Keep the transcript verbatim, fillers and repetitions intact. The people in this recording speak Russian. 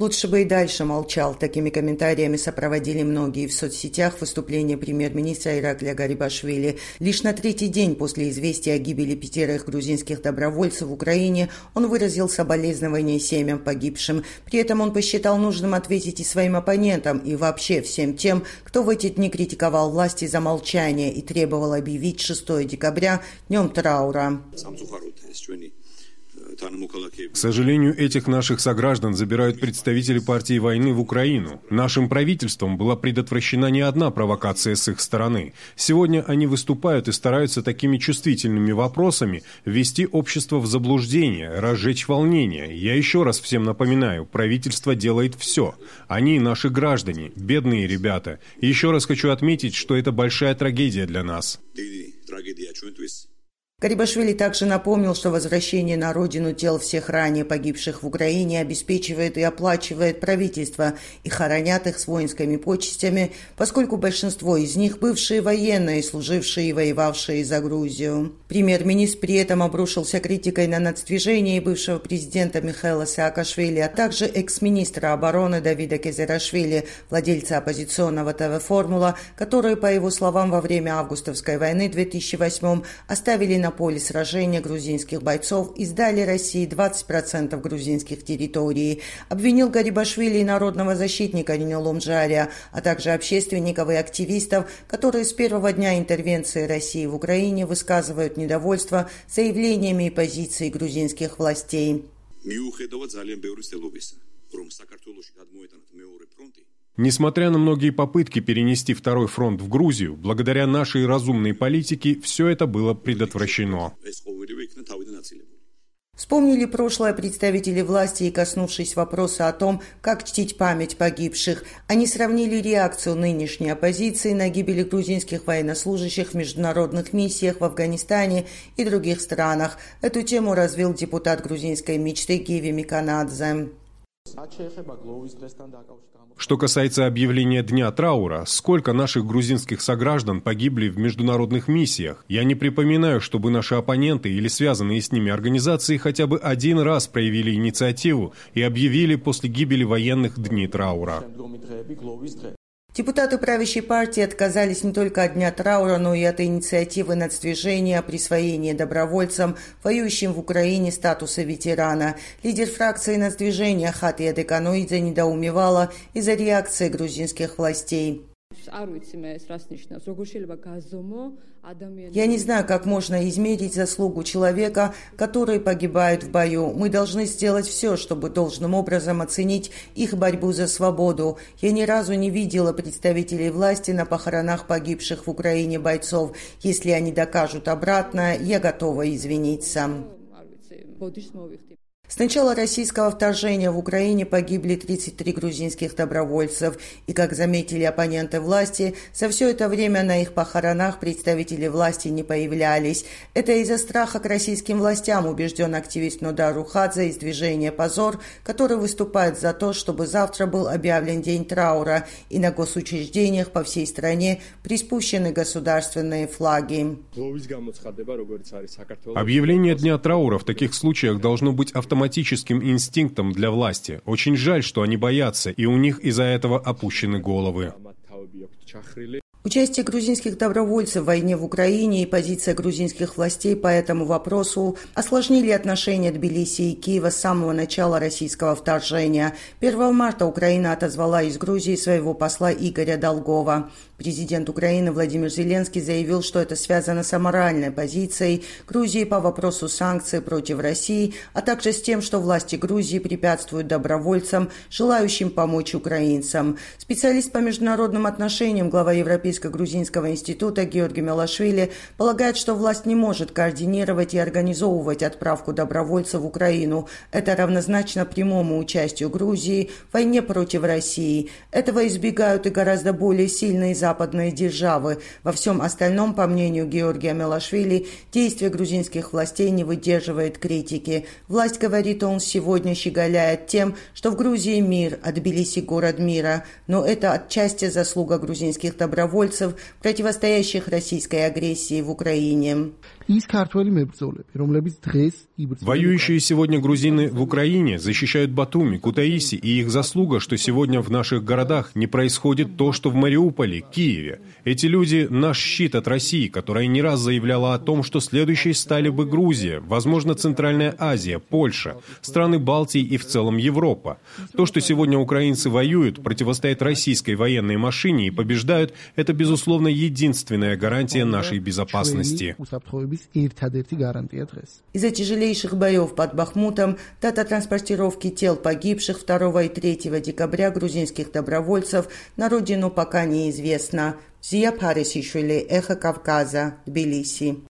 Лучше бы и дальше молчал. Такими комментариями сопроводили многие в соцсетях выступление премьер-министра Ираклия Гарибашвили. Лишь на третий день после известия о гибели пятерых грузинских добровольцев в Украине он выразил соболезнования семьям погибшим. При этом он посчитал нужным ответить и своим оппонентам, и вообще всем тем, кто в эти дни критиковал власти за молчание и требовал объявить шестое декабря днем траура. К сожалению, этих наших сограждан забирают представители партии войны в Украину. Нашим правительством была предотвращена не одна провокация с их стороны. Сегодня они выступают и стараются такими чувствительными вопросами ввести общество в заблуждение, разжечь волнение. Я еще раз всем напоминаю, правительство делает все. Они наши граждане, бедные ребята. И еще раз хочу отметить, что это большая трагедия для нас. Гарибашвили также напомнил, что возвращение на родину тел всех ранее погибших в Украине обеспечивает и оплачивает правительство и хоронят их с воинскими почестями, поскольку большинство из них бывшие военные, служившие и воевавшие за Грузию. Премьер-министр при этом обрушился критикой на нацдвижение бывшего президента Михаила Саакашвили, а также экс-министра обороны Давида Кезерашвили, владельца оппозиционного ТВ «Формула», которые, по его словам, во время августовской войны в две тысячи восьмом оставили на поле сражения грузинских бойцов и сдали России двадцать процентов грузинских территорий. Обвинил Гарибашвили и народного защитника Ринелом Джария, а также общественников и активистов, которые с первого дня интервенции России в Украине высказывают недовольство заявлениями и позицией грузинских властей. Несмотря на многие попытки перенести второй фронт в Грузию, благодаря нашей разумной политике все это было предотвращено. Вспомнили прошлое представители власти и, коснувшись вопроса о том, как чтить память погибших, они сравнили реакцию нынешней оппозиции на гибель грузинских военнослужащих в международных миссиях в Афганистане и других странах. Эту тему развил депутат грузинской мечты Гиви Миканадзе. Что касается объявления Дня траура, сколько наших грузинских сограждан погибли в международных миссиях? Я не припоминаю, чтобы наши оппоненты или связанные с ними организации хотя бы один раз проявили инициативу и объявили после гибели военных дни траура. Депутаты правящей партии отказались не только от Дня траура, но и от инициативы нацдвижения о присвоении добровольцам, воюющим в Украине, статуса ветерана. Лидер фракции нацдвижения Хатия Деканоидзе недоумевала из-за реакции грузинских властей. Я не знаю, как можно измерить заслугу человека, который погибает в бою. Мы должны сделать все, чтобы должным образом оценить их борьбу за свободу. Я ни разу не видела представителей власти на похоронах погибших в Украине бойцов. Если они докажут обратное, я готова извиниться. С начала российского вторжения в Украине погибли тридцать три грузинских добровольцев, и, как заметили оппоненты власти, за все это время на их похоронах представители власти не появлялись. Это из-за страха к российским властям, убежден активист Нодар Рухадзе из движения «Позор», который выступает за то, чтобы завтра был объявлен день траура, и на госучреждениях по всей стране приспущены государственные флаги. Объявление Дня траура в таких случаях должно быть автоматическим. автоматическим инстинктом для власти. Очень жаль, что они боятся, и у них из-за этого опущены головы. Участие грузинских добровольцев в войне в Украине и позиция грузинских властей по этому вопросу осложнили отношения Тбилиси и Киева с самого начала российского вторжения. первого марта Украина отозвала из Грузии своего посла Игоря Долгова. Президент Украины Владимир Зеленский заявил, что это связано с аморальной позицией Грузии по вопросу санкций против России, а также с тем, что власти Грузии препятствуют добровольцам, желающим помочь украинцам. Специалист по международным отношениям, глава Европейско-грузинского института Георгий Мелашвили полагает, что власть не может координировать и организовывать отправку добровольцев в Украину. Это равнозначно прямому участию Грузии в войне против России. Этого избегают и гораздо более сильные западные державы. Во всем остальном, по мнению Георгия Мелашвили, действия грузинских властей не выдерживает критики. Власть, говорит он, сегодня щеголяет тем, что в Грузии мир, а Тбилиси город мира. Но это отчасти заслуга грузинских добровольцев, добровольцев, противостоящих российской агрессии в Украине. Воюющие сегодня грузины в Украине защищают Батуми, Кутаиси, и их заслуга, что сегодня в наших городах не происходит то, что в Мариуполе, Киеве. Эти люди – наш щит от России, которая не раз заявляла о том, что следующей стали бы Грузия, возможно, Центральная Азия, Польша, страны Балтии и в целом Европа. То, что сегодня украинцы воюют, противостоят российской военной машине и побеждают – это, безусловно, единственная гарантия нашей безопасности. Из-за тяжелейших боев под Бахмутом дата транспортировки тел погибших второго и третьего декабря грузинских добровольцев на родину пока неизвестна. Зия Парисишвили, Эхо Кавказа, Тбилиси.